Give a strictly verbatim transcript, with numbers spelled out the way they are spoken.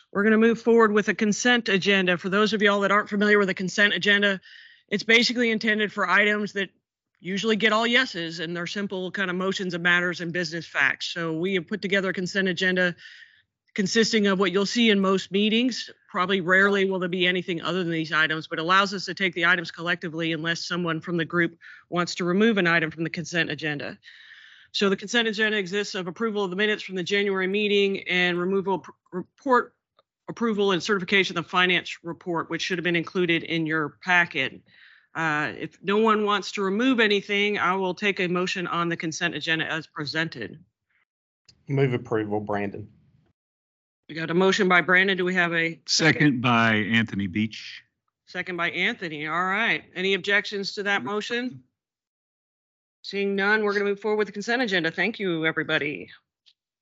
We're going to move forward with a consent agenda. For those of y'all that aren't familiar with a consent agenda, it's basically intended for items that usually get all yeses, and they're simple kind of motions of matters and business facts. So we have put together a consent agenda consisting of what you'll see in most meetings. Probably rarely will there be anything other than these items, but allows us to take the items collectively unless someone from the group wants to remove an item from the consent agenda. So the consent agenda exists of approval of the minutes from the January meeting and removal of report approval and certification of the finance report, which should have been included in your packet. Uh, if no one wants to remove anything, I will take a motion on the consent agenda as presented. Move approval, Brandon. We got a motion by Brandon. Do we have a second? Second by Anthony Beach. Second by Anthony. All right. Any objections to that motion? Seeing none, we're going to move forward with the consent agenda. Thank you, everybody.